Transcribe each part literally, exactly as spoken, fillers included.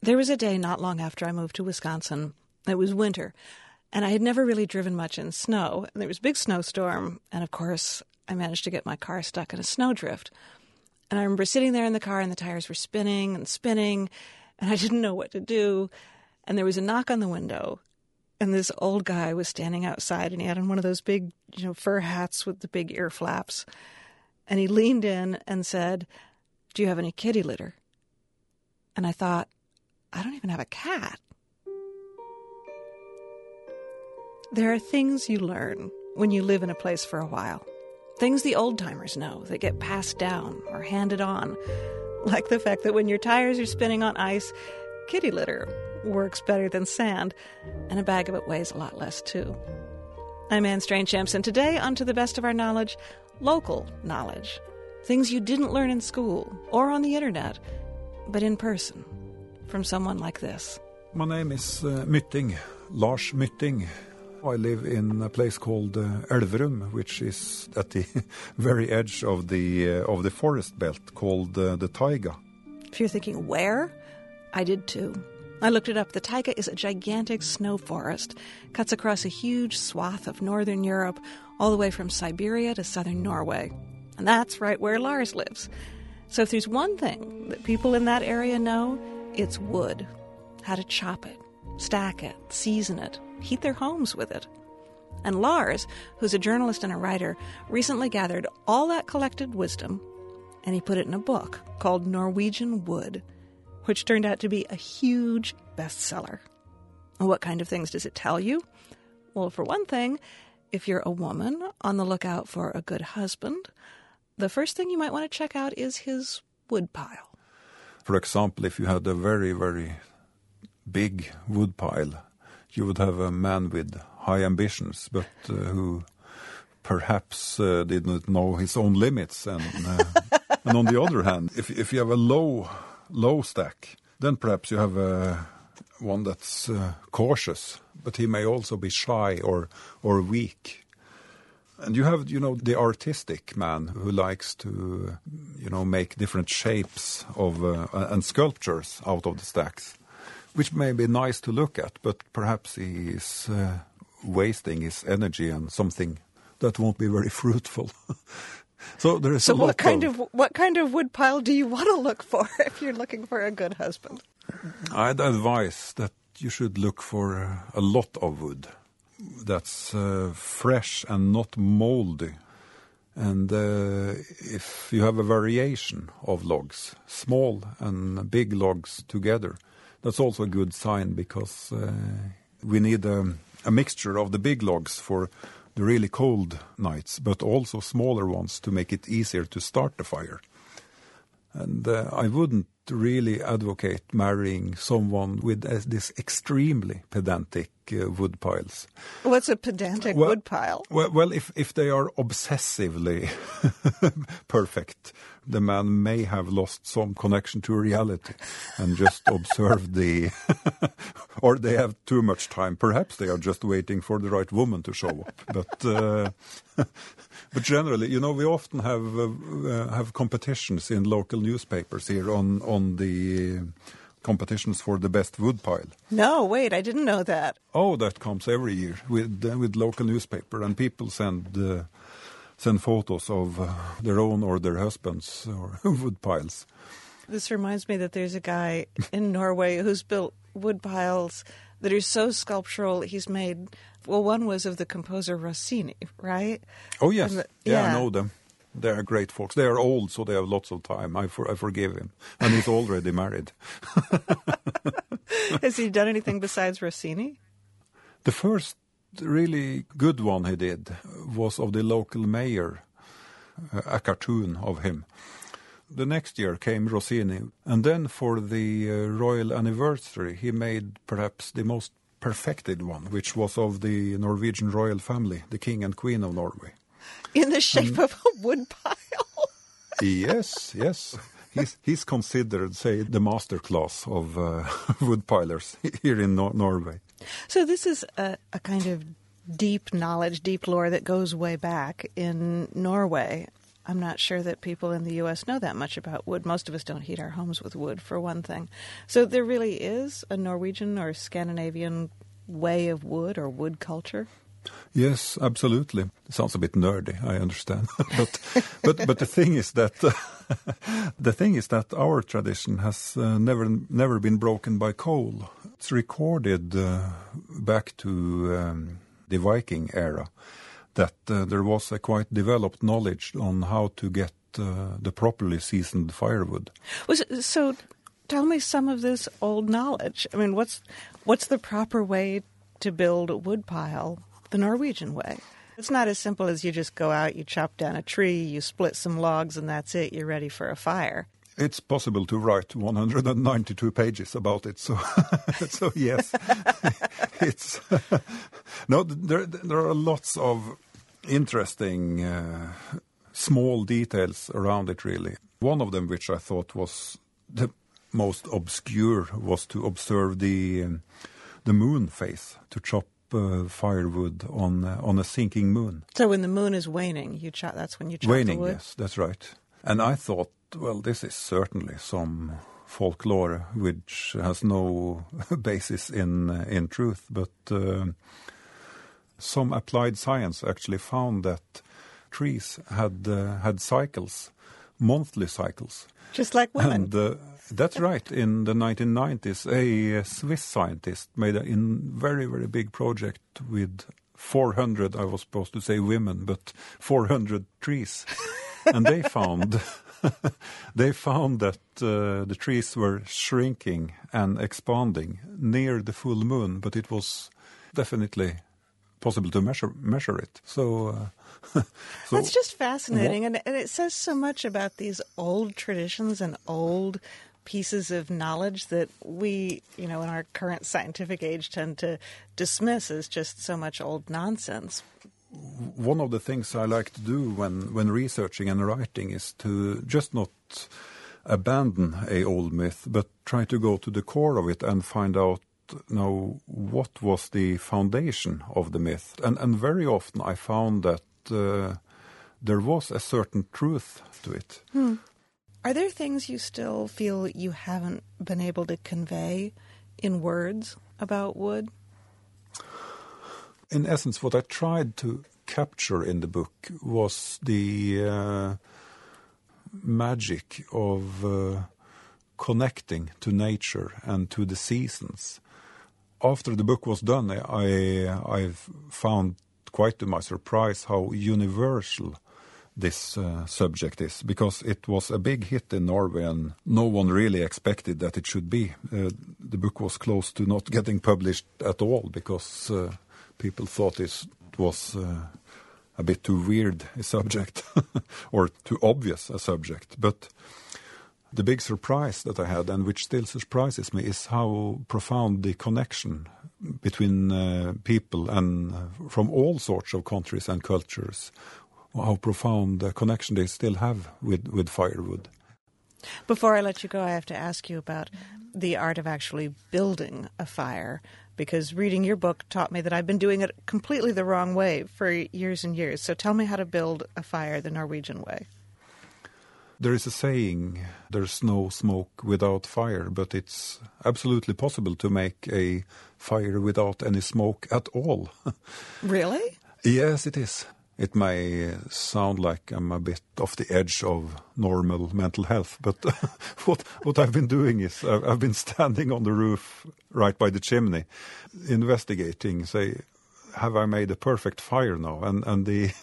There was a day not long after I moved to Wisconsin. It was winter, and I had never really driven much in snow. And there was a big snowstorm, and of course, I managed to get my car stuck in a snowdrift. And I remember sitting there in the car, and the tires were spinning and spinning, and I didn't know what to do. And there was a knock on the window, and this old guy was standing outside, and he had on one of those big, you know, fur hats with the big ear flaps. And he leaned in and said, "Do you have any kitty litter?" And I thought, I don't even have a cat. There are things you learn when you live in a place for a while. Things the old-timers know that get passed down or handed on. Like the fact that when your tires are spinning on ice, kitty litter works better than sand, and a bag of it weighs a lot less, too. I'm Anne Strange-Champs, and today, on To the Best of Our Knowledge, local knowledge. Things you didn't learn in school or on the internet, but in person, from someone like this. My name is uh, Mytting, Lars Mytting. I live in a place called uh, Elverum, which is at the very edge of the uh, of the forest belt called uh, the taiga. If you're thinking, where? I did too. I looked it up. The taiga is a gigantic snow forest, cuts across a huge swath of northern Europe, all the way from Siberia to southern Norway. And that's right where Lars lives. So if there's one thing that people in that area know, it's wood. How to chop it, stack it, season it, heat their homes with it. And Lars, who's a journalist and a writer, recently gathered all that collected wisdom, and he put it in a book called Norwegian Wood, which turned out to be a huge bestseller. What kind of things does it tell you? Well, for one thing, if you're a woman on the lookout for a good husband, the first thing you might want to check out is his wood pile. For example, if you had a very, very big wood pile, you would have a man with high ambitions, but uh, who perhaps uh, did not know his own limits. And, uh, and on the other hand, if, if you have a low, low stack, then perhaps you have a, one that's uh, cautious, but he may also be shy or, or weak. And you have, you know, the artistic man who likes to, you know, make different shapes of uh, and sculptures out of the stacks, which may be nice to look at, but perhaps he is uh, wasting his energy on something that won't be very fruitful. So there is so a lot what kind of, of what kind of wood pile do you want to look for if you're looking for a good husband? I'd advise that you should look for uh, a lot of wood that's uh, fresh and not moldy. And uh, if you have a variation of logs, small and big logs together, that's also a good sign, because uh, we need a, a mixture of the big logs for the really cold nights, but also smaller ones to make it easier to start the fire. And uh, I wouldn't really advocate marrying someone with uh, this extremely pedantic uh, wood piles. What's a pedantic well, wood pile? Well, well if, if they are obsessively perfect, the man may have lost some connection to reality and just observed the... or they have too much time. Perhaps they are just waiting for the right woman to show up. But... Uh, But generally, you know, we often have uh, uh, have competitions in local newspapers here on, on the competitions for the best wood pile. No, wait, I didn't know that. Oh, that comes every year with uh, with local newspaper, and people send uh, send photos of uh, their own or their husbands' or wood piles. This reminds me that there's a guy in Norway who's built wood piles that are so sculptural. He's made, well, one was of the composer Rossini, right? Oh, yes. The, yeah. yeah, I know them. They are great folks. They are old, so they have lots of time. I, for, I forgive him. And he's already married. Has he done anything besides Rossini? The first really good one he did was of the local mayor, uh, a cartoon of him. The next year came Rossini, and then for the uh, royal anniversary, he made perhaps the most perfected one, which was of the Norwegian royal family, the king and queen of Norway. In the shape um, of a wood pile? Yes, yes. He's, he's considered, say, the master class of uh, wood pilers here in Nor- Norway. So this is a, a kind of deep knowledge, deep lore that goes way back in Norway. I'm not sure that people in the U S know that much about wood. Most of us don't heat our homes with wood, for one thing. So there really is a Norwegian or Scandinavian way of wood or wood culture? Yes, absolutely. It sounds a bit nerdy, I understand. but, but but the thing is that uh, the thing is that our tradition has uh, never never been broken by coal. It's recorded uh, back to um, the Viking era that uh, there was a quite developed knowledge on how to get uh, the properly seasoned firewood. Was it, so tell me some of this old knowledge. I mean, what's what's the proper way to build a wood pile the Norwegian way? It's not as simple as you just go out, you chop down a tree, you split some logs, and that's it. You're ready for a fire. It's possible to write one hundred ninety-two pages about it, so so yes, it's no. There there are lots of interesting uh, small details around it. Really, one of them, which I thought was the most obscure, was to observe the um, the moon phase, to chop uh, firewood on uh, on a sinking moon. So when the moon is waning, you chop. That's when you chop waning, the wood. Yes, that's right. And I thought, well, this is certainly some folklore which has no basis in uh, in truth, but uh, some applied science actually found that trees had uh, had cycles, monthly cycles. Just like women. And uh, that's right. In the nineteen nineties, a, a Swiss scientist made a in very, very big project with four hundred, I was supposed to say women, but four hundred trees. And they found they found that uh, the trees were shrinking and expanding near the full moon, but it was definitely possible to measure measure it. So, uh, so that's just fascinating, and, and it says so much about these old traditions and old pieces of knowledge that we, you know, in our current scientific age tend to dismiss as just so much old nonsense. One of the things I like to do when, when researching and writing is to just not abandon a old myth, but try to go to the core of it and find out, you know, what was the foundation of the myth. And, and very often I found that uh, there was a certain truth to it. Hmm. Are there things you still feel you haven't been able to convey in words about wood? In essence, what I tried to capture in the book was the uh, magic of uh, connecting to nature and to the seasons. After the book was done, I I found, quite to my surprise, how universal this uh, subject is, because it was a big hit in Norway and no one really expected that it should be. Uh, the book was close to not getting published at all because uh, people thought it was uh, a bit too weird a subject or too obvious a subject. But the big surprise that I had, and which still surprises me, is how profound the connection between uh, people and uh, from all sorts of countries and cultures, how profound the connection they still have with, with firewood. Before I let you go, I have to ask you about the art of actually building a fire, because reading your book taught me that I've been doing it completely the wrong way for years and years. So tell me how to build a fire the Norwegian way. There is a saying, there's no smoke without fire, but it's absolutely possible to make a fire without any smoke at all. Really? Yes, it is. It may sound like I'm a bit off the edge of normal mental health, but what what I've been doing is I've, I've been standing on the roof right by the chimney, investigating, say, have I made a perfect fire now? And and the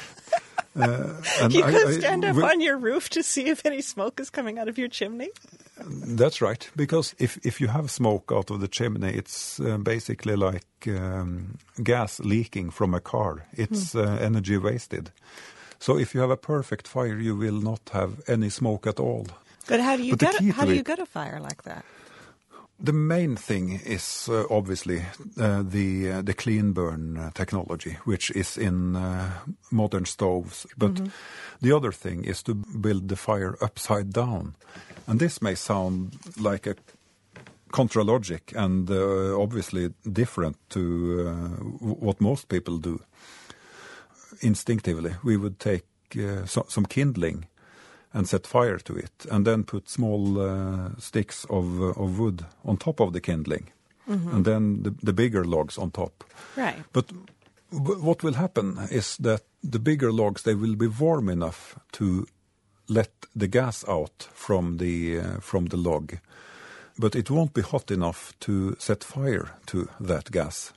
uh, and you I, could I, stand up we, on your roof to see if any smoke is coming out of your chimney? That's right, because if, if you have smoke out of the chimney, it's uh, basically like um, gas leaking from a car. It's uh, energy wasted. So if you have a perfect fire, you will not have any smoke at all. But how do you But the get key a, how to do you it- get a fire like that? The main thing is uh, obviously uh, the uh, the clean burn uh, technology, which is in uh, modern stoves. But Mm-hmm. the other thing is to build the fire upside down. And this may sound like a contralogic and uh, obviously different to uh, w- what most people do. Instinctively, we would take uh, so, some kindling and set fire to it, and then put small uh, sticks of uh, of wood on top of the kindling, mm-hmm. and then the, the bigger logs on top. Right. But w- what will happen is that the bigger logs, they will be warm enough to let the gas out from the uh, from the log, but it won't be hot enough to set fire to that gas.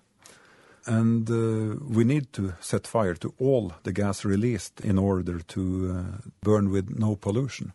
And uh, we need to set fire to all the gas released in order to uh, burn with no pollution.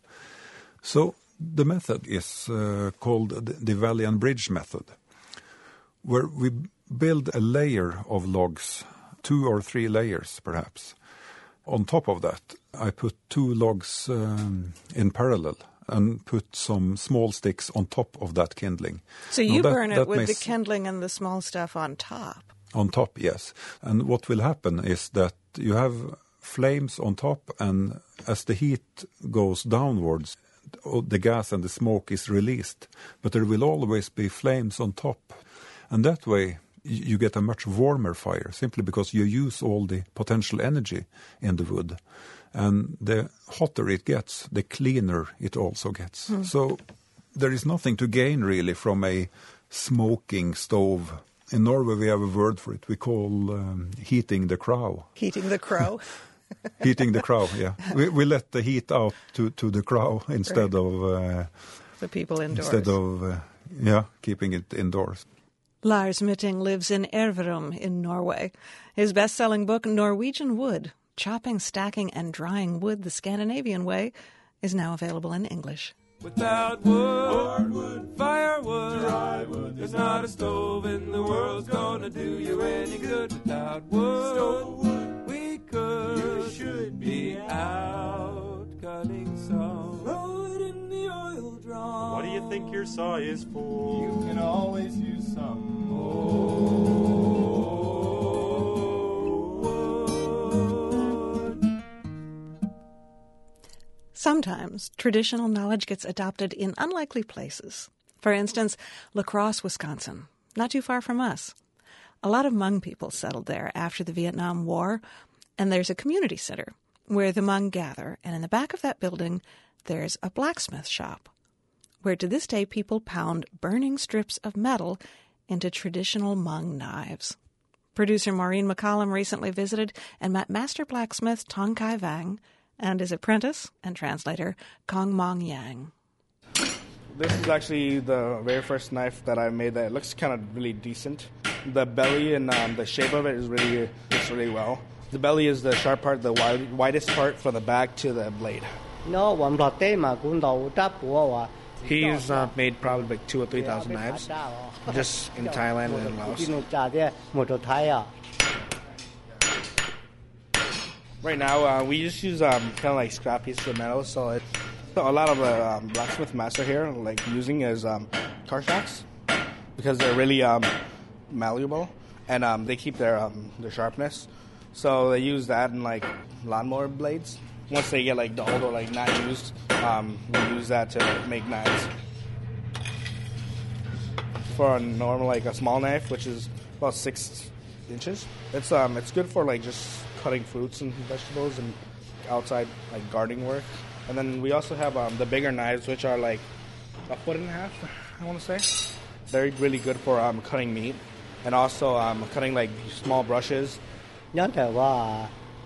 So the method is uh, called the Valley and Bridge method, where we build a layer of logs, two or three layers perhaps. On top of that, I put two logs um, in parallel and put some small sticks on top of that kindling. So you now that, burn it that with makes... the kindling and the small stuff on top? On top, yes. And what will happen is that you have flames on top, and as the heat goes downwards, the gas and the smoke is released. But there will always be flames on top. And that way, you get a much warmer fire, simply because you use all the potential energy in the wood. And the hotter it gets, the cleaner it also gets. Mm. So there is nothing to gain, really, from a smoking stove. In Norway, we have a word for it. We call um, heating the crow. Heating the crow? Heating the crow, yeah. We, we let the heat out to, to the crow instead right. of... Uh, the people indoors. Instead of, uh, yeah, keeping it indoors. Lars Mytting lives in Elverum in Norway. His best-selling book, Norwegian Wood, Chopping, Stacking, and Drying Wood the Scandinavian Way, is now available in English. Without wood, wood, firewood, dry wood, there's not a stove in the world's gonna do you any good. Without wood, we could you should be out cutting saw. Throw it in the oil drum. What do you think your saw is for? You can always use some more. Sometimes traditional knowledge gets adopted in unlikely places. For instance, La Crosse, Wisconsin, not too far from us. A lot of Hmong people settled there after the Vietnam War, and there's a community center where the Hmong gather, and in the back of that building, there's a blacksmith shop, where to this day people pound burning strips of metal into traditional Hmong knives. Producer Maureen McCollum recently visited and met master blacksmith Tong Kai Vang and his apprentice and translator, Kong Mong Yang. This is actually the very first knife that I made that looks kind of really decent. The belly and um, the shape of it is really, looks really well. The belly is the sharp part, the wide, widest part from the back to the blade. He's uh, made probably like two or three thousand knives, just in Thailand and Laos. Right now, uh, we just use um, kind of like scrap pieces of metal. So it, a lot of the um, blacksmith master here like using is um, car shocks because they're really um, malleable and um, they keep their um, their sharpness. So they use that in like lawnmower blades. Once they get like dulled or like not used, um, we use that to make knives. For a normal like a small knife, which is about six inches, it's um it's good for like just cutting fruits and vegetables and outside like gardening work. And then we also have um, the bigger knives, which are like a foot and a half, I want to say. They're really good for um, cutting meat and also um, cutting like small brushes. He said um,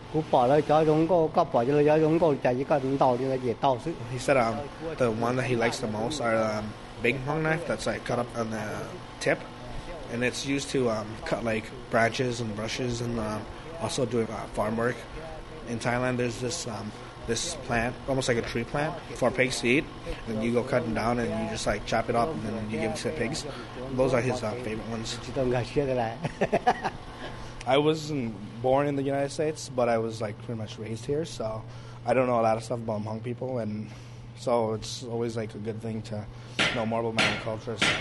the one that he likes the most are um, big Hmong knife that's like cut up on the tip, and it's used to um, cut like branches and brushes and uh, also doing uh, farm work. In Thailand, there's this um, this plant, almost like a tree plant, for pigs to eat. And you go cut them down and you just like chop it up and then you give it to the pigs. Those are his uh, favorite ones. I wasn't born in the United States, but I was like pretty much raised here, so I don't know a lot of stuff about Hmong people, and so it's always like a good thing to know more about my own culture. So.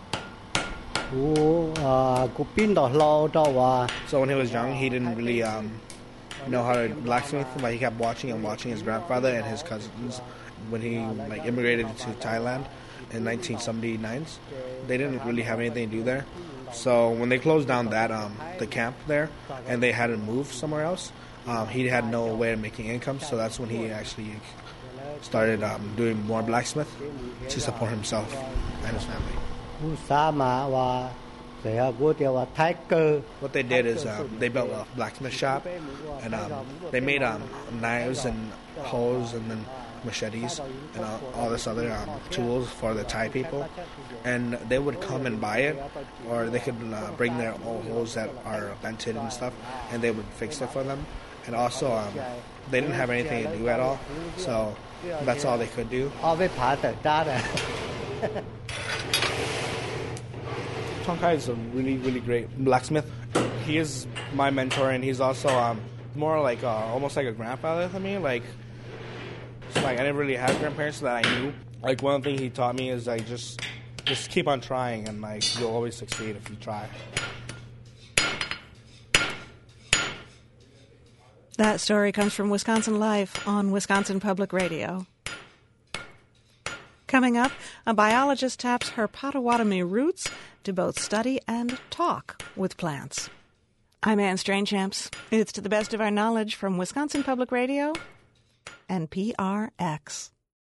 So when he was young, he didn't really um, know how to blacksmith, but he kept watching and watching his grandfather and his cousins. When he like immigrated to Thailand in nineteen seventy-nine, they didn't really have anything to do there. So when they closed down that um, the camp there, and they had to move somewhere else, um, he had no way of making income, so that's when he actually started um, doing more blacksmith to support himself and his family. What they did is um, they built a blacksmith shop, and um, they made um, knives and hoes and then machetes and all, all this other um, tools for the Thai people. And they would come and buy it, or they could uh, bring their old hoes that are bented and stuff, and they would fix it for them. And also, um, they didn't have anything to do at all, so that's all they could do. Tong Kai is a really, really great blacksmith. He is my mentor, and he's also um, more like uh, almost like a grandfather to me. Like, so like I never really had grandparents that I knew. Like one thing he taught me is like just just keep on trying, and like you'll always succeed if you try. That story comes from Wisconsin Life on Wisconsin Public Radio. Coming up, a biologist taps her Potawatomi roots to both study and talk with plants. I'm Anne Strainchamps. It's to the best of our knowledge from Wisconsin Public Radio and P R X.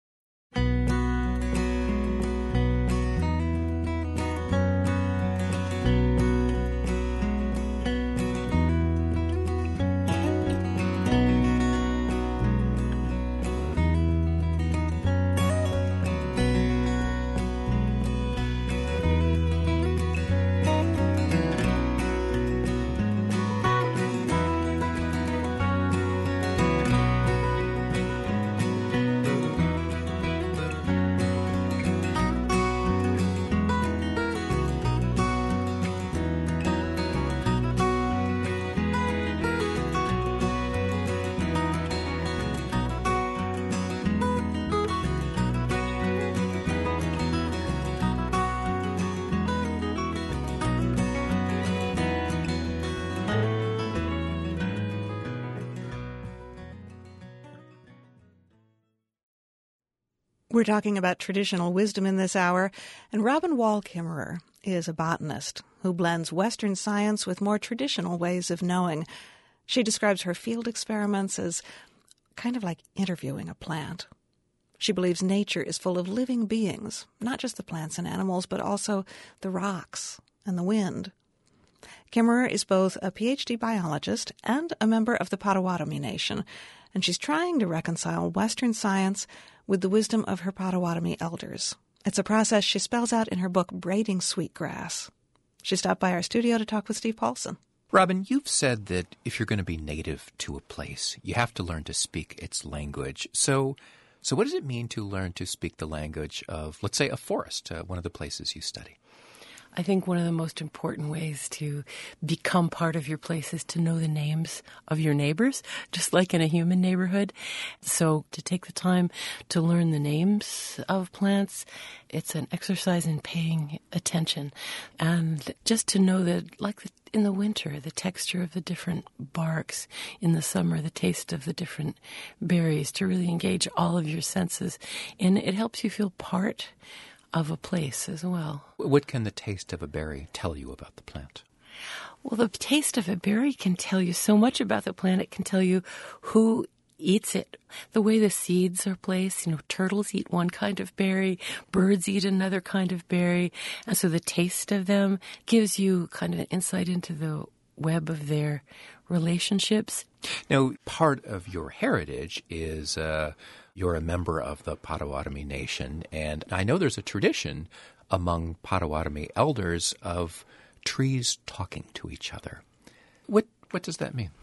We're talking about traditional wisdom in this hour, and Robin Wall Kimmerer is a botanist who blends Western science with more traditional ways of knowing. She describes her field experiments as kind of like interviewing a plant. She believes nature is full of living beings, not just the plants and animals, but also the rocks and the wind. Kimmerer is both a P H D biologist and a member of the Potawatomi Nation, and she's trying to reconcile Western science with the wisdom of her Potawatomi elders. It's a process she spells out in her book, Braiding Sweetgrass. She stopped by our studio to talk with Steve Paulson. Robin, you've said that if you're going to be native to a place, you have to learn to speak its language. So, so what does it mean to learn to speak the language of, let's say, a forest, uh, one of the places you study? I think one of the most important ways to become part of your place is to know the names of your neighbors, just like in a human neighborhood. So to take the time to learn the names of plants, it's an exercise in paying attention. And just to know that, like the, in the winter, the texture of the different barks, in the summer, the taste of the different berries, to really engage all of your senses. And it helps you feel part of a place as well. What can the taste of a berry tell you about the plant? Well, the taste of a berry can tell you so much about the plant. It can tell you who eats it, the way the seeds are placed. You know, turtles eat one kind of berry, birds eat another kind of berry. And so the taste of them gives you kind of an insight into the web of their relationships. Now, part of your heritage is uh, you're a member of the Potawatomi Nation, and I know there's a tradition among Potawatomi elders of trees talking to each other. What what does that mean?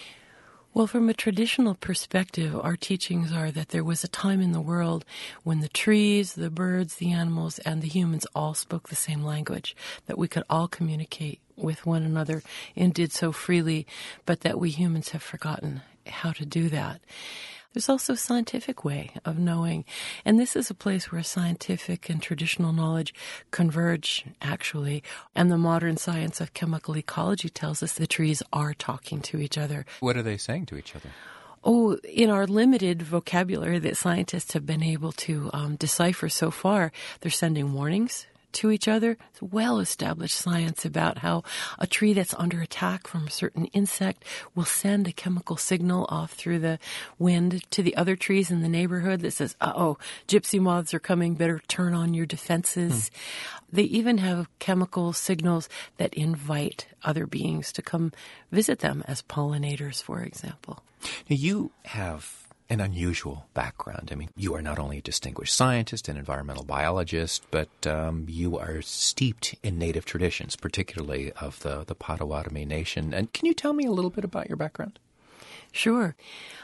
Well, from a traditional perspective, our teachings are that there was a time in the world when the trees, the birds, the animals, and the humans all spoke the same language, that we could all communicate with one another and did so freely, but that we humans have forgotten how to do that. There's also a scientific way of knowing, and this is a place where scientific and traditional knowledge converge, actually, and the modern science of chemical ecology tells us the trees are talking to each other. What are they saying to each other? Oh, in our limited vocabulary that scientists have been able to um, decipher so far, they're sending warnings to each other. It's well-established science about how a tree that's under attack from a certain insect will send a chemical signal off through the wind to the other trees in the neighborhood that says, uh-oh, gypsy moths are coming, better turn on your defenses. Hmm. They even have chemical signals that invite other beings to come visit them as pollinators, for example. Now, you have an unusual background. I mean, you are not only a distinguished scientist and environmental biologist, but um, you are steeped in native traditions, particularly of the, the Potawatomi Nation. And can you tell me a little bit about your background? Sure.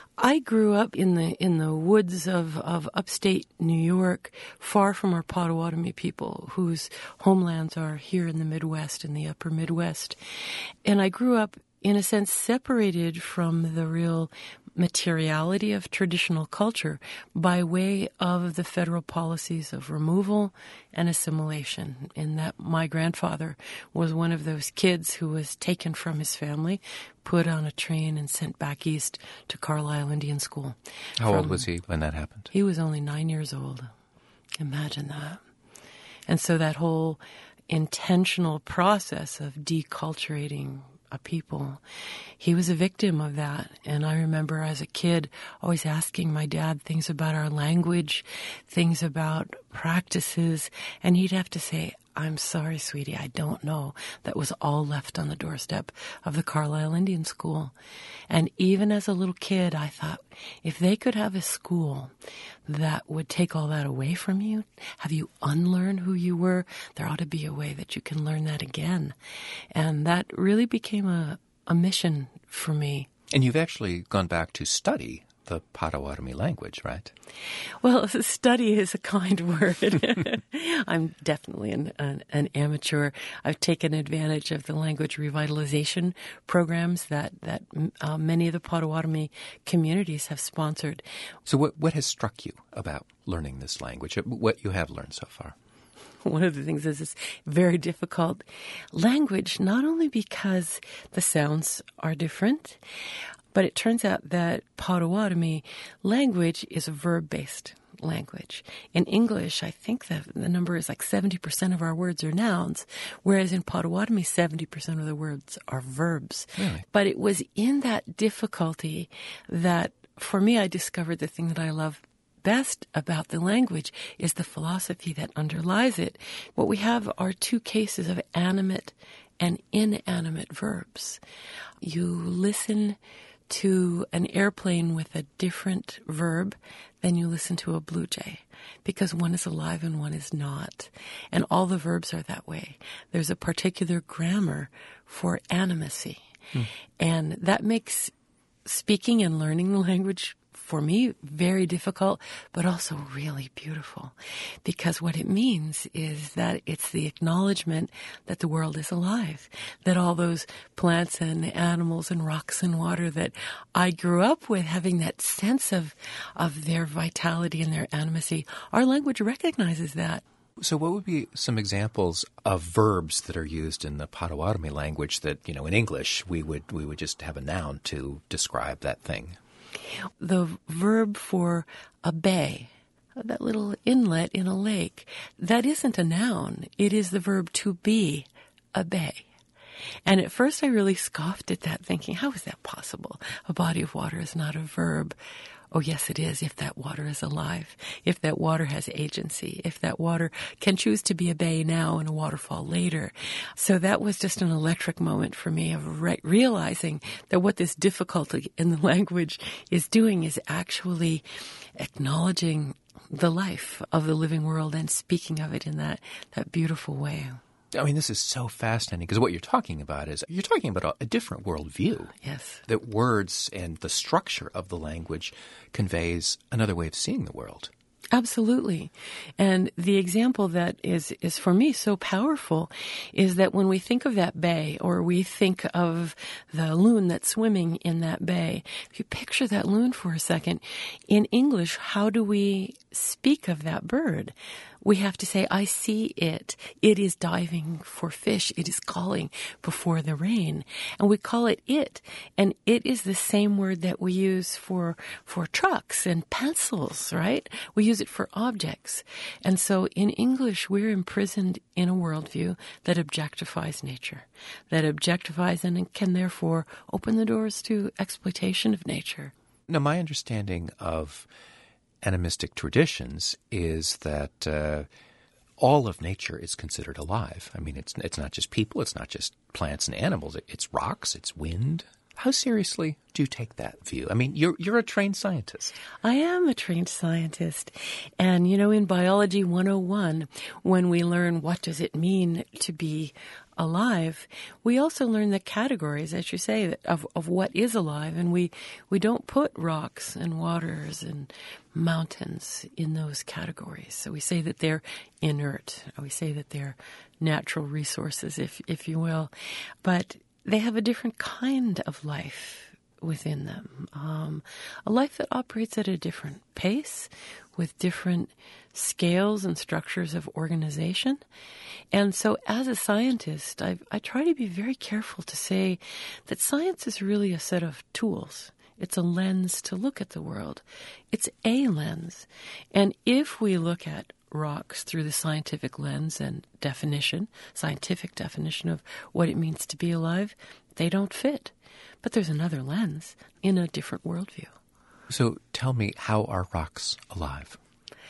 I grew up in the in the woods of, of upstate New York, far from our Potawatomi people, whose homelands are here in the Midwest, in the upper Midwest. And I grew up, in a sense, separated from the real materiality of traditional culture by way of the federal policies of removal and assimilation, in that my grandfather was one of those kids who was taken from his family, put on a train and sent back east to Carlisle Indian School. How from, old was he when that happened? He was only nine years old. Imagine that. And so that whole intentional process of deculturating a people, he was a victim of that. And I remember as a kid always asking my dad things about our language, things about practices, and he'd have to say, I'm sorry, sweetie, I don't know. That was all left on the doorstep of the Carlisle Indian School. And even as a little kid, I thought, if they could have a school that would take all that away from you, have you unlearn who you were, there ought to be a way that you can learn that again. And that really became a, a mission for me. And you've actually gone back to study the Potawatomi language, right? Well, study is a kind word. I'm definitely an, an, an amateur. I've taken advantage of the language revitalization programs that, that uh, many of the Potawatomi communities have sponsored. So what, what has struck you about learning this language, what you have learned so far? One of the things is it's very difficult language, not only because the sounds are different, but it turns out that Potawatomi language is a verb-based language. In English, I think the, the number is like seventy percent of our words are nouns, whereas in Potawatomi, seventy percent of the words are verbs. Really? But it was in that difficulty that, for me, I discovered the thing that I love best about the language is the philosophy that underlies it. What we have are two cases of animate and inanimate verbs. You listen to an airplane with a different verb than you listen to a blue jay, because one is alive and one is not. And all the verbs are that way. There's a particular grammar for animacy. Hmm. And that makes speaking and learning the language, for me, very difficult, but also really beautiful. Because what it means is that it's the acknowledgement that the world is alive, that all those plants and animals and rocks and water that I grew up with, having that sense of, of their vitality and their animacy, our language recognizes that. So what would be some examples of verbs that are used in the Potawatomi language that, you know, in English, we would we would just have a noun to describe that thing? The verb for a bay, that little inlet in a lake, that isn't a noun. It is the verb to be a bay. And at first I really scoffed at that, thinking, how is that possible? A body of water is not a verb. Oh, yes, it is, if that water is alive, if that water has agency, if that water can choose to be a bay now and a waterfall later. So that was just an electric moment for me of re- realizing that what this difficulty in the language is doing is actually acknowledging the life of the living world and speaking of it in that, that beautiful way. I mean, this is so fascinating because what you're talking about is you're talking about a, a different worldview. Yes. That words and the structure of the language conveys another way of seeing the world. Absolutely. And the example that is, is for me so powerful is that when we think of that bay, or we think of the loon that's swimming in that bay, if you picture that loon for a second, in English, how do we speak of that bird? we have to say, I see it. It is diving for fish. It is calling before the rain. And we call it it. And it is the same word that we use for, for trucks and pencils, right? We use it for objects. And so in English, we're imprisoned in a worldview that objectifies nature, that objectifies and can therefore open the doors to exploitation of nature. Now, my understanding of animistic traditions is that uh, all of nature is considered alive. I mean, it's it's not just people, it's not just plants and animals, it, it's rocks, it's wind. How seriously do you take that view? I mean, you're you're a trained scientist. I am a trained scientist. And, you know, in Biology one oh one, when we learn what does it mean to be alive, we also learn the categories, as you say, of, of what is alive. And we, we don't put rocks and waters and mountains in those categories. So we say that they're inert. We say that they're natural resources, if if you will. But they have a different kind of life within them, um, a life that operates at a different pace with different scales and structures of organization. And so as a scientist, I, I try to be very careful to say that science is really a set of tools. It's a lens to look at the world. It's a lens. And if we look at rocks through the scientific lens and definition, scientific definition of what it means to be alive, they don't fit. But there's another lens in a different worldview. So tell me, how are rocks alive?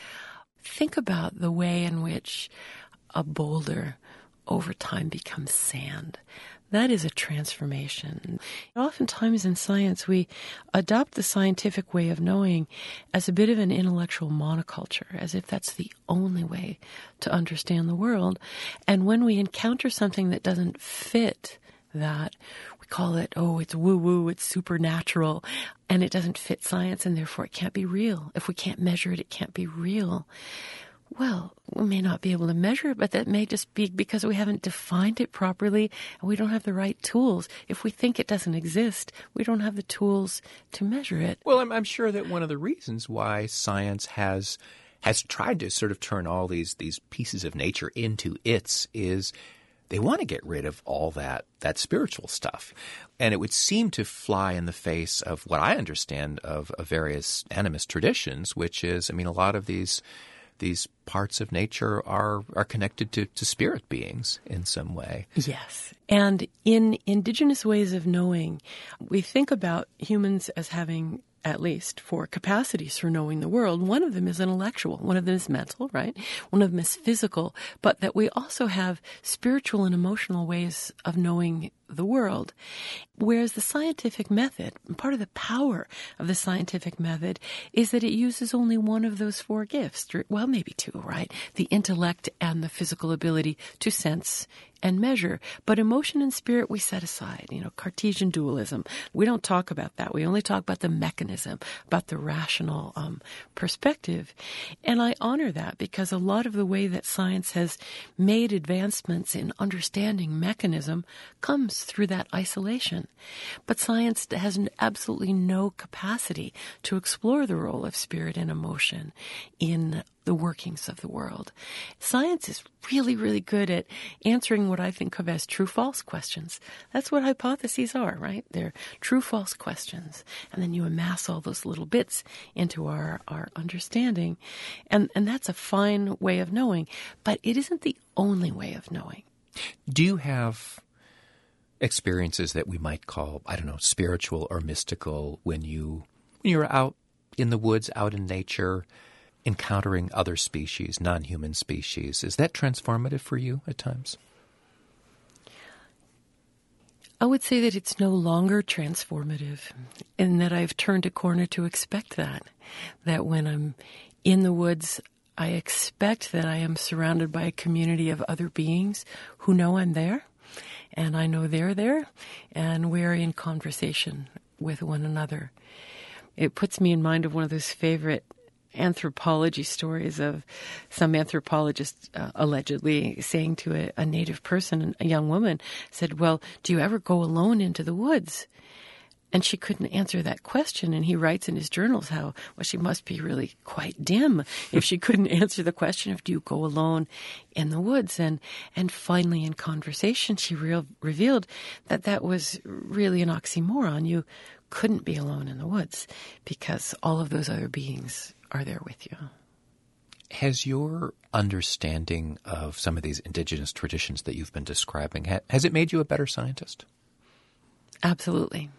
Think about the way in which a boulder over time becomes sand. That is a transformation. Oftentimes in science, we adopt the scientific way of knowing as a bit of an intellectual monoculture, as if that's the only way to understand the world. And when we encounter something that doesn't fit that, we call it, oh, it's woo-woo, it's supernatural, and it doesn't fit science, and therefore it can't be real. If we can't measure it, it can't be real. Well, we may not be able to measure it, but that may just be because we haven't defined it properly and we don't have the right tools. If we think it doesn't exist, we don't have the tools to measure it. Well, I'm, I'm sure that one of the reasons why science has has tried to sort of turn all these these pieces of nature into its is they want to get rid of all that that spiritual stuff. And it would seem to fly in the face of what I understand of, of various animist traditions, which is, I mean, a lot of these these parts of nature are are connected to, to spirit beings in some way. Yes. And in indigenous ways of knowing, we think about humans as having at least four capacities for knowing the world. One of them is intellectual. One of them is mental, right? One of them is physical. But that we also have spiritual and emotional ways of knowing the world. Whereas the scientific method, part of the power of the scientific method is that it uses only one of those four gifts. Well, maybe two, right? The intellect and the physical ability to sense and measure. But emotion and spirit we set aside, you know, Cartesian dualism. We don't talk about that. We only talk about the mechanism, about the rational um, perspective. And I honor that because a lot of the way that science has made advancements in understanding mechanism comes through that isolation. But science has absolutely no capacity to explore the role of spirit and emotion in the workings of the world. Science is really, really good at answering what I think of as true-false questions. That's what hypotheses are, right? They're true-false questions. And then you amass all those little bits into our, our understanding. And, and that's a fine way of knowing. But it isn't the only way of knowing. Do you have experiences that we might call, I don't know, spiritual or mystical when you when you're out in the woods, out in nature, encountering other species, non-human species? Is that transformative for you at times? I would say that it's no longer transformative, and that I've turned a corner to expect that. That when I'm in the woods, I expect that I am surrounded by a community of other beings who know I'm there, and I know they're there, and we're in conversation with one another. It puts me in mind of one of those favorite anthropology stories of some anthropologist uh, allegedly saying to a, a native person, a young woman, said, well, do you ever go alone into the woods? And she couldn't answer that question. And he writes in his journals how, well, she must be really quite dim if she couldn't answer the question of, do you go alone in the woods? And and finally in conversation, she re- revealed that that was really an oxymoron. You couldn't be alone in the woods because all of those other beings are there with you. Has your understanding of some of these indigenous traditions that you've been describing, has it made you a better scientist? Absolutely.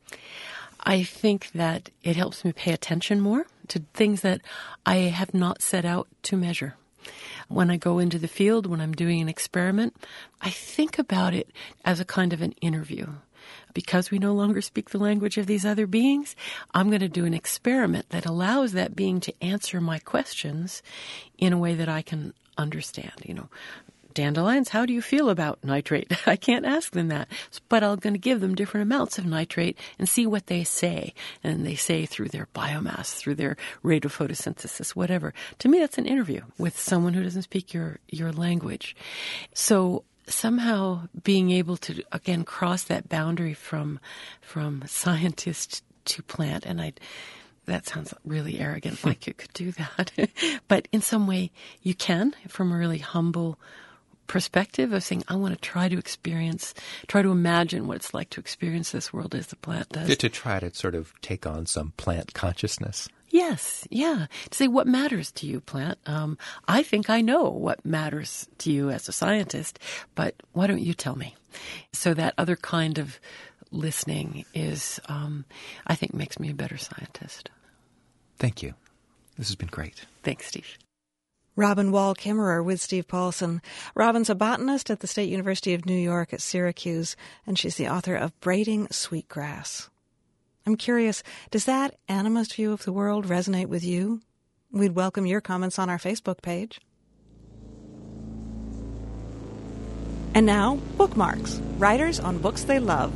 I think that it helps me pay attention more to things that I have not set out to measure. When I go into the field, when I'm doing an experiment, I think about it as a kind of an interview. Because we no longer speak the language of these other beings, I'm going to do an experiment that allows that being to answer my questions in a way that I can understand. You know, dandelions, how do you feel about nitrate? I can't ask them that, but I'm going to give them different amounts of nitrate and see what they say. And they say through their biomass, through their rate of photosynthesis, whatever. To me, that's an interview with someone who doesn't speak your, your language. So somehow being able to, again, cross that boundary from from scientist to plant, and I that sounds really arrogant, like you could do that. But in some way you can, from a really humble perspective of saying, I want to try to experience, try to imagine what it's like to experience this world as the plant does. To, to try to sort of take on some plant consciousness. Yes, yeah. To say, what matters to you, plant? Um, I think I know what matters to you as a scientist, but why don't you tell me? So that other kind of listening is, um, I think, makes me a better scientist. Thank you. This has been great. Thanks, Steve. Robin Wall Kimmerer with Steve Paulson. Robin's a botanist at the State University of New York at Syracuse, and she's the author of Braiding Sweetgrass. I'm curious, does that animist view of the world resonate with you? We'd welcome your comments on our Facebook page. And now, bookmarks. Writers on books they love.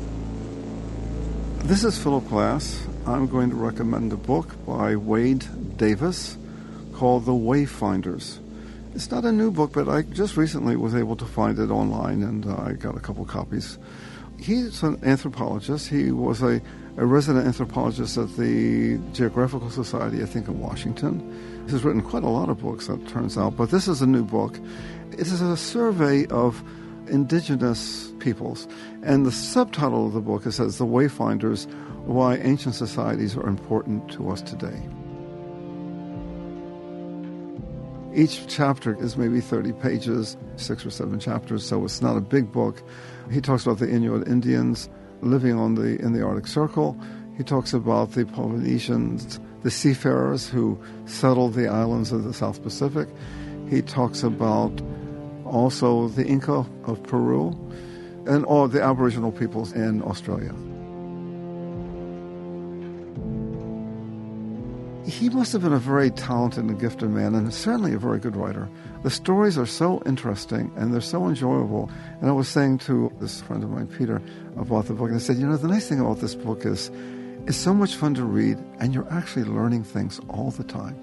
This is Philip Glass. I'm going to recommend a book by Wade Davis called The Wayfinders. It's not a new book, but I just recently was able to find it online, and uh, I got a couple copies. He's an anthropologist. He was a, a resident anthropologist at the Geographical Society, I think, in Washington. He's written quite a lot of books, that turns out, but this is a new book. It is a survey of indigenous peoples, and the subtitle of the book, it says, The Wayfinders, Why Ancient Societies Are Important to Us Today. Each chapter is maybe thirty pages, six or seven chapters, so it's not a big book. He talks about the Inuit Indians living on the in the Arctic Circle. He talks about the Polynesians, the seafarers who settled the islands of the South Pacific. He talks about also the Inca of Peru and all the Aboriginal peoples in Australia. He must have been a very talented and gifted man, and certainly a very good writer. The stories are so interesting, and they're so enjoyable. And I was saying to this friend of mine, Peter, about the book, and I said, you know, the nice thing about this book is it's so much fun to read, and you're actually learning things all the time.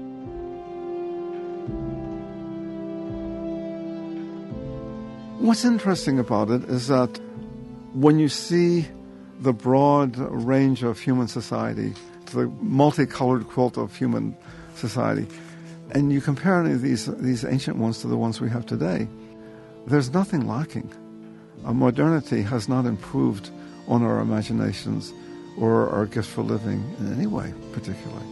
What's interesting about it is that when you see the broad range of human society, the multicolored quilt of human society, and you compare any of these these ancient ones to the ones we have today, there's nothing lacking. Uh, modernity has not improved on our imaginations or our gifts for living in any way, particularly.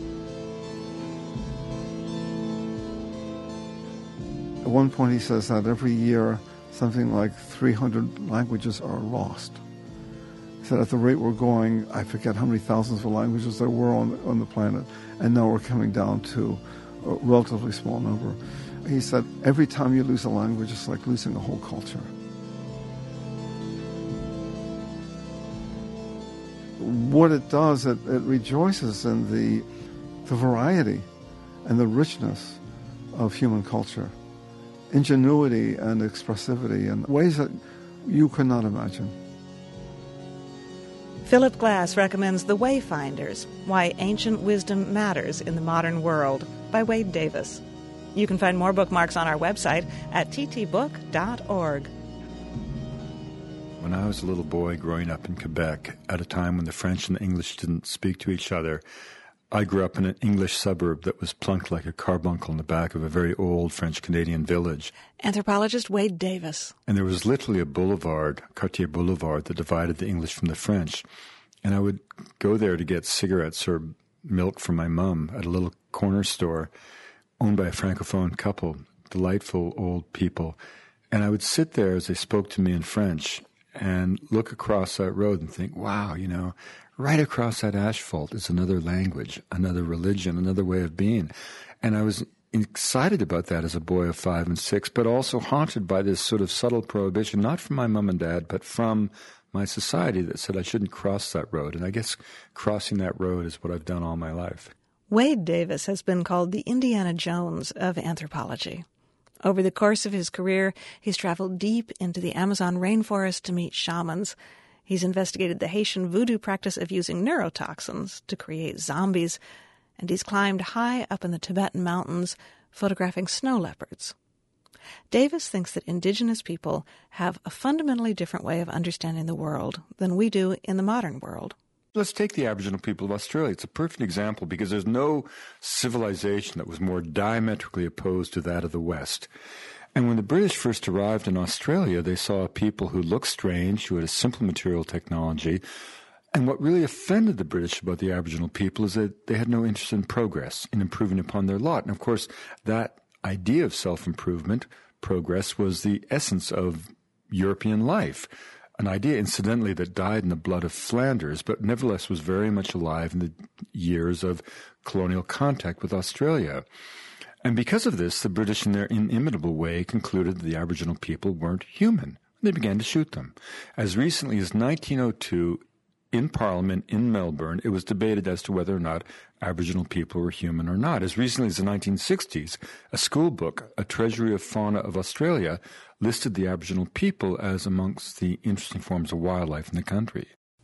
At one point he says that every year something like three hundred languages are lost. That at the rate we're going, I forget how many thousands of languages there were on, on the planet, and now we're coming down to a relatively small number. He said, every time you lose a language, it's like losing a whole culture. What it does, it, it rejoices in the, the variety and the richness of human culture, ingenuity and expressivity in ways that you could not imagine. Philip Glass recommends The Wayfinders, Why Ancient Wisdom Matters in the Modern World by Wade Davis. You can find more bookmarks on our website at t t book dot org. When I was a little boy growing up in Quebec, at a time when the French and the English didn't speak to each other, I grew up in an English suburb that was plunked like a carbuncle in the back of a very old French-Canadian village. Anthropologist Wade Davis. And there was literally a boulevard, Cartier Boulevard, that divided the English from the French. And I would go there to get cigarettes or milk from my mum at a little corner store owned by a Francophone couple, delightful old people. And I would sit there as they spoke to me in French and look across that road and think, wow, you know, right across that asphalt is another language, another religion, another way of being. And I was excited about that as a boy of five and six, but also haunted by this sort of subtle prohibition, not from my mom and dad, but from my society that said I shouldn't cross that road. And I guess crossing that road is what I've done all my life. Wade Davis has been called the Indiana Jones of anthropology. Over the course of his career, he's traveled deep into the Amazon rainforest to meet shamans. He's investigated the Haitian voodoo practice of using neurotoxins to create zombies, and he's climbed high up in the Tibetan mountains, photographing snow leopards. Davis thinks that indigenous people have a fundamentally different way of understanding the world than we do in the modern world. Let's take the Aboriginal people of Australia. It's a perfect example because there's no civilization that was more diametrically opposed to that of the West. And when the British first arrived in Australia, they saw people who looked strange, who had a simple material technology. And what really offended the British about the Aboriginal people is that they had no interest in progress, in improving upon their lot. And of course, that idea of self-improvement, progress, was the essence of European life. An idea, incidentally, that died in the blood of Flanders, but nevertheless was very much alive in the years of colonial contact with Australia. And because of this, the British, in their inimitable way, concluded that the Aboriginal people weren't human. They began to shoot them. As recently as nineteen oh two, in Parliament in Melbourne, it was debated as to whether or not Aboriginal people were human or not. As recently as the nineteen sixties, a school book, A Treasury of Fauna of Australia, listed the Aboriginal people as amongst the interesting forms of wildlife in the country.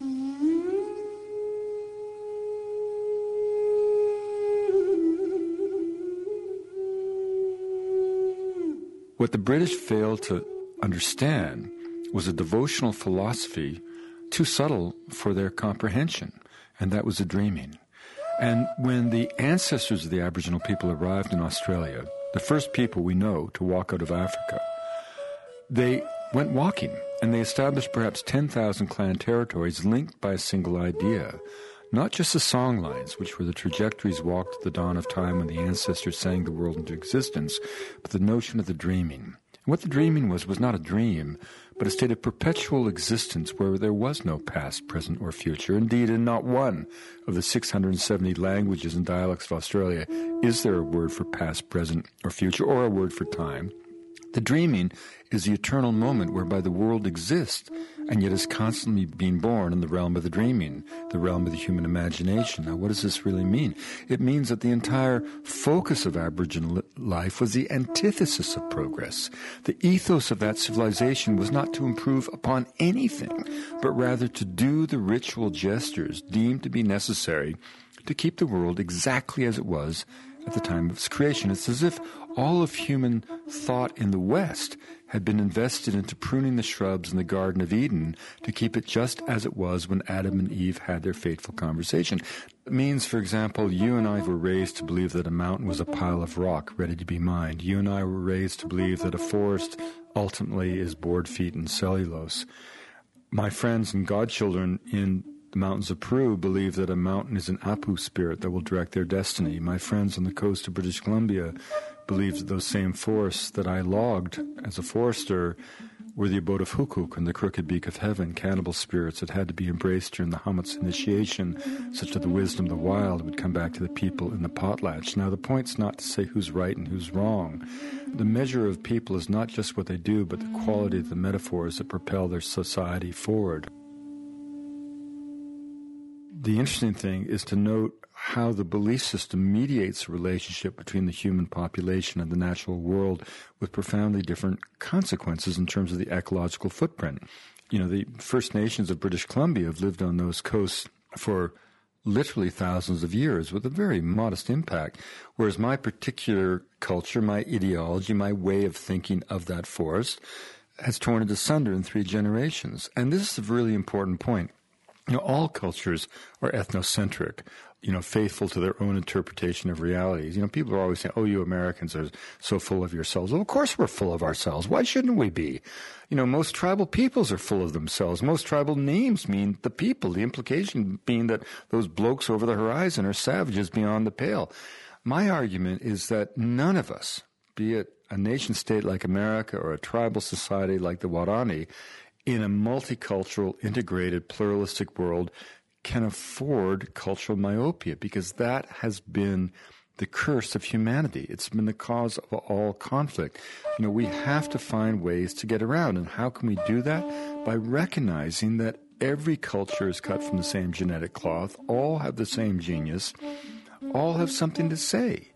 What the British failed to understand was a devotional philosophy too subtle for their comprehension, and that was a dreaming. And when the ancestors of the Aboriginal people arrived in Australia, the first people we know to walk out of Africa, they went walking, and they established perhaps ten thousand clan territories linked by a single idea. Not just the song lines, which were the trajectories walked at the dawn of time when the ancestors sang the world into existence, but the notion of the dreaming. And what the dreaming was was not a dream, but a state of perpetual existence where there was no past, present, or future. Indeed, in not one of the six hundred seventy languages and dialects of Australia is there a word for past, present, or future, or a word for time. The dreaming is the eternal moment whereby the world exists and yet is constantly being born in the realm of the dreaming, the realm of the human imagination. Now, what does this really mean? It means that the entire focus of Aboriginal life was the antithesis of progress. The ethos of that civilization was not to improve upon anything, but rather to do the ritual gestures deemed to be necessary to keep the world exactly as it was at the time of its creation. It's as if all of human thought in the West had been invested into pruning the shrubs in the Garden of Eden to keep it just as it was when Adam and Eve had their fateful conversation. It means, for example, you and I were raised to believe that a mountain was a pile of rock ready to be mined. You and I were raised to believe that a forest ultimately is board feet and cellulose. My friends and godchildren in the mountains of Peru believe that a mountain is an Apu spirit that will direct their destiny. My friends on the coast of British Columbia believe that those same forests that I logged as a forester were the abode of Hukuk and the crooked beak of heaven, cannibal spirits that had to be embraced during the Hammut's initiation, such that the wisdom of the wild would come back to the people in the potlatch. Now, the point's not to say who's right and who's wrong. The measure of people is not just what they do, but the quality of the metaphors that propel their society forward. The interesting thing is to note how the belief system mediates a relationship between the human population and the natural world with profoundly different consequences in terms of the ecological footprint. You know, the First Nations of British Columbia have lived on those coasts for literally thousands of years with a very modest impact, whereas my particular culture, my ideology, my way of thinking of that forest has torn it asunder in three generations. And this is a really important point. You know, all cultures are ethnocentric, you know, faithful to their own interpretation of realities. You know, people are always saying, oh, you Americans are so full of yourselves. Well, of course we're full of ourselves. Why shouldn't we be? You know, most tribal peoples are full of themselves. Most tribal names mean the people, the implication being that those blokes over the horizon are savages beyond the pale. My argument is that none of us, be it a nation-state like America or a tribal society like the Waorani, in a multicultural, integrated, pluralistic world, can afford cultural myopia, because that has been the curse of humanity. It's been the cause of all conflict. You know, we have to find ways to get around. And how can we do that? By recognizing that every culture is cut from the same genetic cloth, all have the same genius, all have something to say.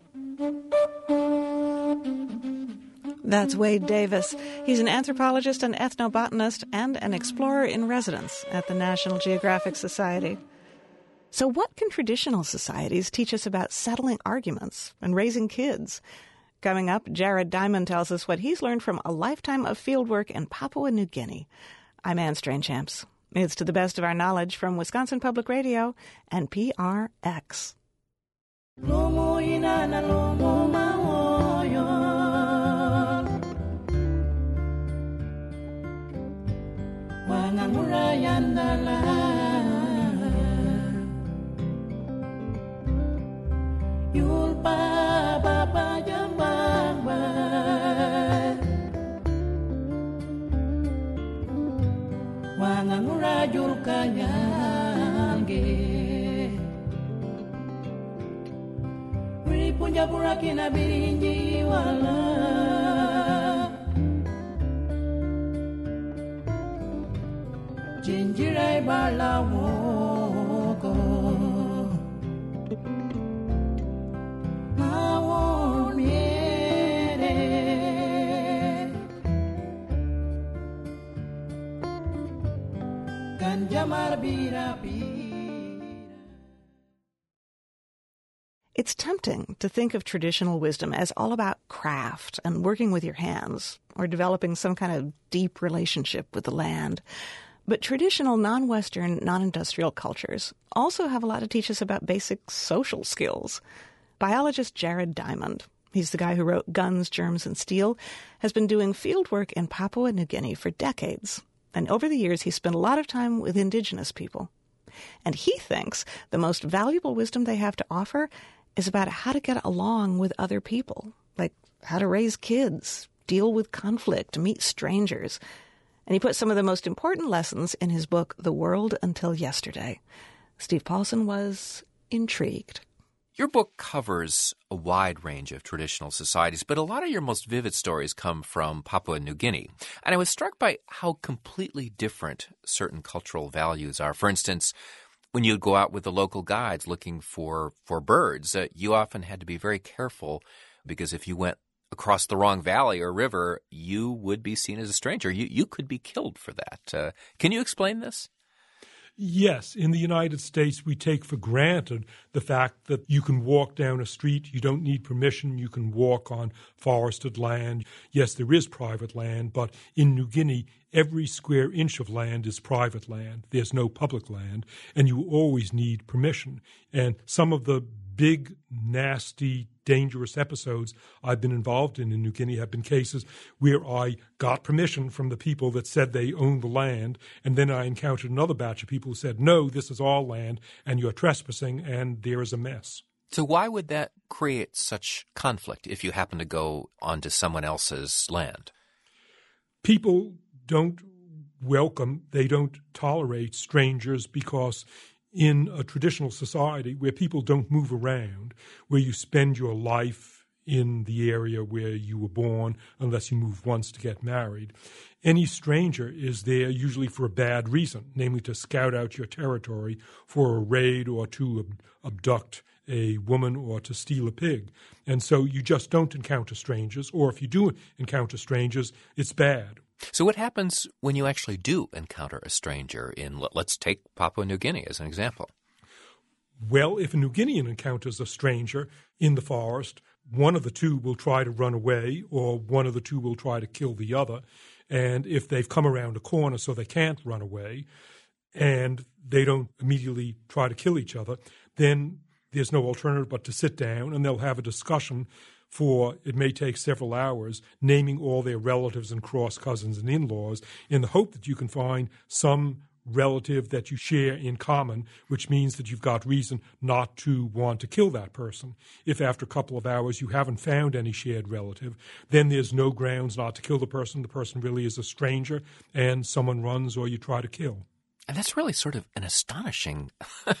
That's Wade Davis. He's an anthropologist and ethnobotanist and an explorer in residence at the National Geographic Society. So what can traditional societies teach us about settling arguments and raising kids? Coming up, Jared Diamond tells us what he's learned from a lifetime of fieldwork in Papua New Guinea. I'm Anne Strainchamps. It's To the Best of Our Knowledge from Wisconsin Public Radio and P R X. Punja burakina birinji wala Jinjirai bala woko Mawo miere Kanjamar birapi. It's tempting to think of traditional wisdom as all about craft and working with your hands or developing some kind of deep relationship with the land. But traditional non-Western, non-industrial cultures also have a lot to teach us about basic social skills. Biologist Jared Diamond, he's the guy who wrote Guns, Germs, and Steel, has been doing field work in Papua New Guinea for decades. And over the years, he's spent a lot of time with indigenous people. And he thinks the most valuable wisdom they have to offer is about how to get along with other people, like how to raise kids, deal with conflict, meet strangers. And he put some of the most important lessons in his book, The World Until Yesterday. Steve Paulson was intrigued. Your book covers a wide range of traditional societies, but a lot of your most vivid stories come from Papua New Guinea. And I was struck by how completely different certain cultural values are. For instance, when you'd go out with the local guides looking for, for birds, uh, you often had to be very careful, because if you went across the wrong valley or river, you would be seen as a stranger. You, you could be killed for that. Uh, can you explain this? Yes. In the United States, we take for granted the fact that you can walk down a street, you don't need permission, you can walk on forested land. Yes, there is private land, but in New Guinea, every square inch of land is private land. There's no public land, and you always need permission. And some of the big, nasty, dangerous episodes I've been involved in in New Guinea have been cases where I got permission from the people that said they owned the land, and then I encountered another batch of people who said, no, this is all land, and you're trespassing, and there is a mess. So why would that create such conflict if you happen to go onto someone else's land? People don't welcome, they don't tolerate strangers, because in a traditional society where people don't move around, where you spend your life in the area where you were born, unless you move once to get married, any stranger is there usually for a bad reason, namely to scout out your territory for a raid or to ab- abduct a woman or to steal a pig. And so you just don't encounter strangers, or if you do encounter strangers, it's bad. So what happens when you actually do encounter a stranger in, let's take Papua New Guinea as an example? Well, if a New Guinean encounters a stranger in the forest, one of the two will try to run away, or one of the two will try to kill the other. And if they've come around a corner so they can't run away and they don't immediately try to kill each other, then there's no alternative but to sit down and they'll have a discussion for, it may take several hours, naming all their relatives and cross cousins and in-laws in the hope that you can find some relative that you share in common, which means that you've got reason not to want to kill that person. If after a couple of hours you haven't found any shared relative, then there's no grounds not to kill the person. The person really is a stranger and someone runs or you try to kill. And that's really sort of an astonishing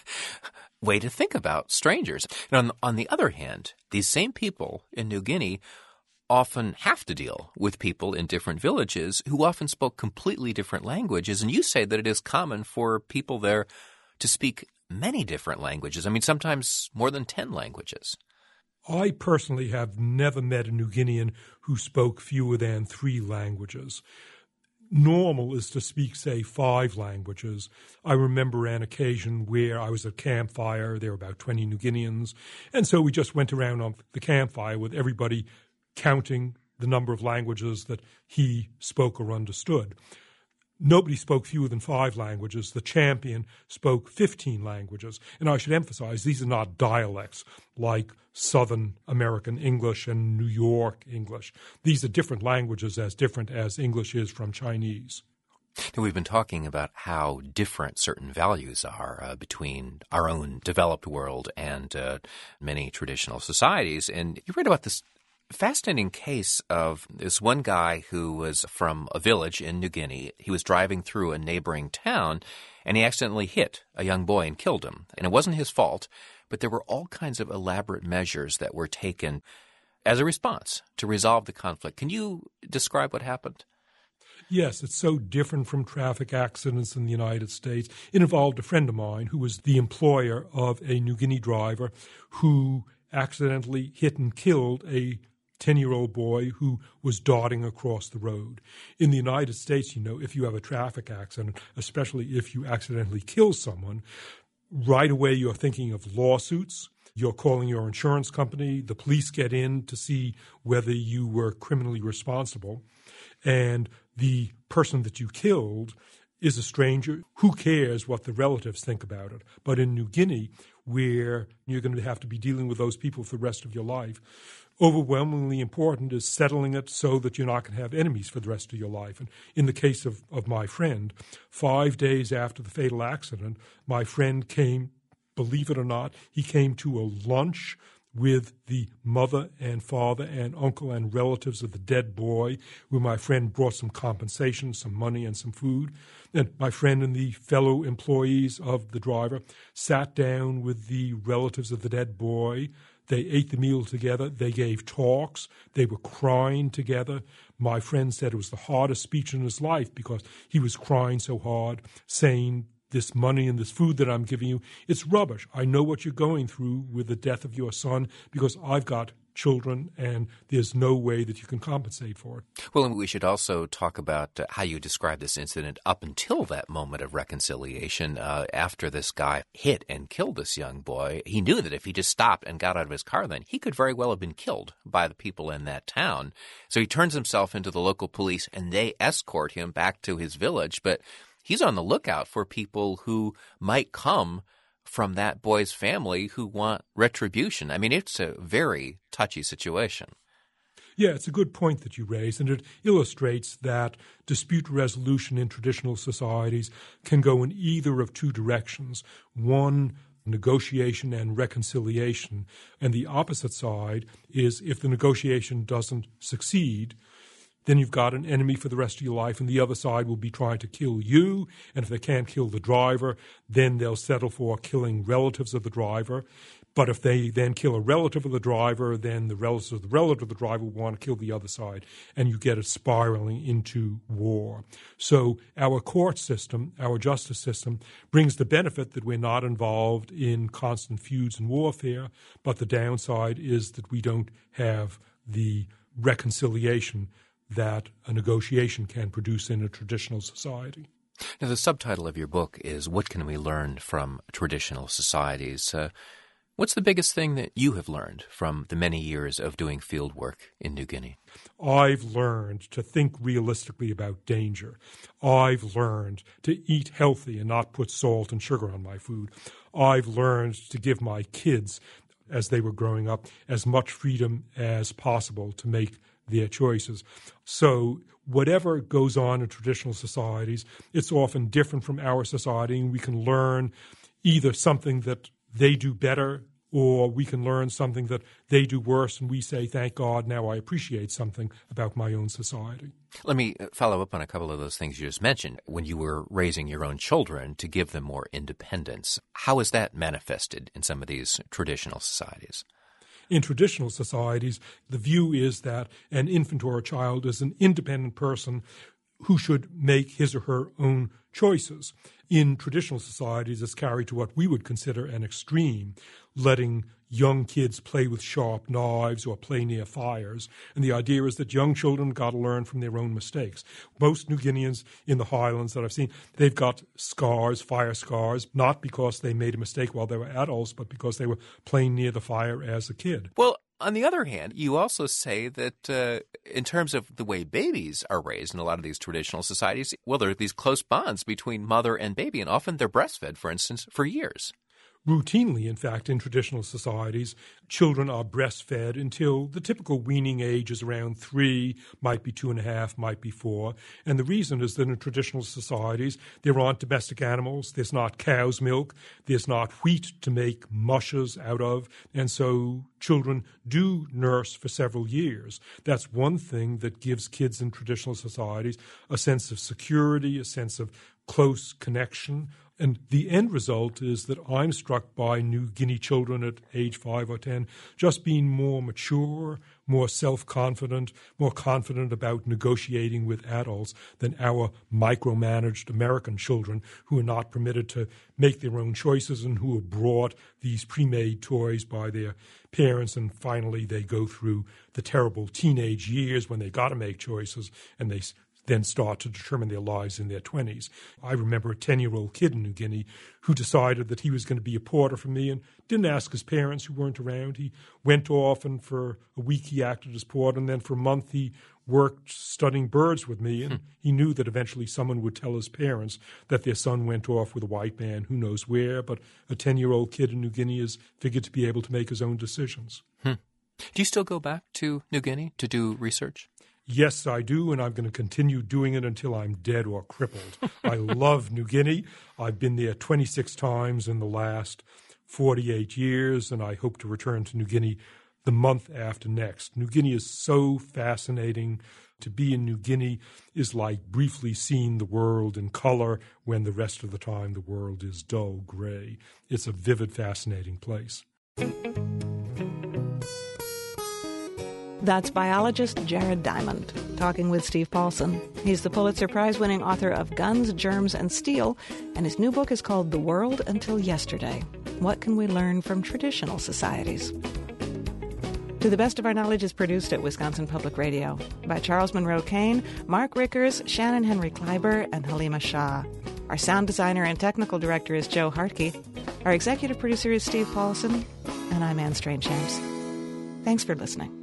way to think about strangers. And on, on the other hand, these same people in New Guinea often have to deal with people in different villages who often spoke completely different languages. And you say that it is common for people there to speak many different languages. I mean, sometimes more than ten languages. I personally have never met a New Guinean who spoke fewer than three languages. Normal is to speak, say, five languages. I remember an occasion where I was at a campfire. There were about twenty New Guineans. And so we just went around on the campfire with everybody counting the number of languages that he spoke or understood. Nobody spoke fewer than five languages. The champion spoke fifteen languages. And I should emphasize, these are not dialects like Southern American English and New York English. These are different languages, as different as English is from Chinese. Now, we've been talking about how different certain values are uh, between our own developed world and uh, many traditional societies. And you read about this fascinating case of this one guy who was from a village in New Guinea. He was driving through a neighboring town, and he accidentally hit a young boy and killed him. And it wasn't his fault, but there were all kinds of elaborate measures that were taken as a response to resolve the conflict. Can you describe what happened? Yes, it's so different from traffic accidents in the United States. It involved a friend of mine who was the employer of a New Guinea driver who accidentally hit and killed a ten-year-old boy who was darting across the road. In the United States, you know, if you have a traffic accident, especially if you accidentally kill someone, right away you're thinking of lawsuits. You're calling your insurance company. The police get in to see whether you were criminally responsible. And the person that you killed is a stranger. Who cares what the relatives think about it? But in New Guinea, where you're going to have to be dealing with those people for the rest of your life, overwhelmingly important is settling it so that you're not going to have enemies for the rest of your life. And in the case of, of my friend, five days after the fatal accident, my friend came, believe it or not, he came to a lunch with the mother and father and uncle and relatives of the dead boy, where my friend brought some compensation, some money, and some food. And my friend and the fellow employees of the driver sat down with the relatives of the dead boy. They ate the meal together. They gave talks. They were crying together. My friend said it was the hardest speech in his life because he was crying so hard, saying, this money and this food that I'm giving you, it's rubbish. I know what you're going through with the death of your son because I've got children and there's no way that you can compensate for it. Well, and we should also talk about uh, how you describe this incident up until that moment of reconciliation. Uh, after this guy hit and killed this young boy, he knew that if he just stopped and got out of his car then, he could very well have been killed by the people in that town. So he turns himself into the local police and they escort him back to his village. But he's on the lookout for people who might come from that boy's family who want retribution. I mean, it's a very touchy situation. Yeah, it's a good point that you raise, and it illustrates that dispute resolution in traditional societies can go in either of two directions. One, negotiation and reconciliation, and the opposite side is if the negotiation doesn't succeed, then you've got an enemy for the rest of your life, and the other side will be trying to kill you. And if they can't kill the driver, then they'll settle for killing relatives of the driver. But if they then kill a relative of the driver, then the relatives of the relative of the driver will want to kill the other side, and you get it spiraling into war. So our court system, our justice system, brings the benefit that we're not involved in constant feuds and warfare, but the downside is that we don't have the reconciliation that a negotiation can produce in a traditional society. Now, the subtitle of your book is What Can We Learn from Traditional Societies? Uh, What's the biggest thing that you have learned from the many years of doing field work in New Guinea? I've learned to think realistically about danger. I've learned to eat healthy and not put salt and sugar on my food. I've learned to give my kids, as they were growing up, as much freedom as possible to make their choices. So whatever goes on in traditional societies, it's often different from our society, and we can learn either something that they do better, or we can learn something that they do worse, and we say, thank God, now I appreciate something about my own society. Let me follow up on a couple of those things you just mentioned. When you were raising your own children to give them more independence, how is that manifested in some of these traditional societies? In traditional societies, the view is that an infant or a child is an independent person who should make his or her own choices. In traditional societies, it's carried to what we would consider an extreme, letting young kids play with sharp knives or play near fires. And the idea is that young children got to learn from their own mistakes. Most New Guineans in the highlands that I've seen, they've got scars, fire scars, not because they made a mistake while they were adults, but because they were playing near the fire as a kid. Well, on the other hand, you also say that uh, in terms of the way babies are raised in a lot of these traditional societies, well, there are these close bonds between mother and baby, and often they're breastfed, for instance, for years. Routinely, in fact, in traditional societies, children are breastfed until the typical weaning age is around three, might be two and a half, might be four. And the reason is that in traditional societies, there aren't domestic animals, there's not cow's milk, there's not wheat to make mushes out of, and so children do nurse for several years. That's one thing that gives kids in traditional societies a sense of security, a sense of close connection. And the end result is that I'm struck by New Guinea children at age five or ten just being more mature, more self-confident, more confident about negotiating with adults than our micromanaged American children who are not permitted to make their own choices and who are brought these pre-made toys by their parents. And finally, they go through the terrible teenage years when they got to make choices, and they then start to determine their lives in their twenties. I remember a ten-year-old kid in New Guinea who decided that he was going to be a porter for me and didn't ask his parents who weren't around. He went off, and for a week he acted as porter, and then for a month he worked studying birds with me, and hmm. he knew that eventually someone would tell his parents that their son went off with a white man who knows where, but a ten-year-old kid in New Guinea is figured to be able to make his own decisions. Hmm. Do you still go back to New Guinea to do research? Yes, I do, and I'm going to continue doing it until I'm dead or crippled. I love New Guinea. I've been there twenty-six times in the last forty-eight years, and I hope to return to New Guinea the month after next. New Guinea is so fascinating. To be in New Guinea is like briefly seeing the world in color when the rest of the time the world is dull gray. It's a vivid, fascinating place. That's biologist Jared Diamond talking with Steve Paulson. He's the Pulitzer Prize-winning author of Guns, Germs, and Steel, and his new book is called The World Until Yesterday. What can we learn from traditional societies? To the Best of Our Knowledge is produced at Wisconsin Public Radio by Charles Monroe Kane, Mark Rickers, Shannon Henry Kleiber, and Halima Shah. Our sound designer and technical director is Joe Hartke. Our executive producer is Steve Paulson, and I'm Anne Strange-James. Thanks for listening.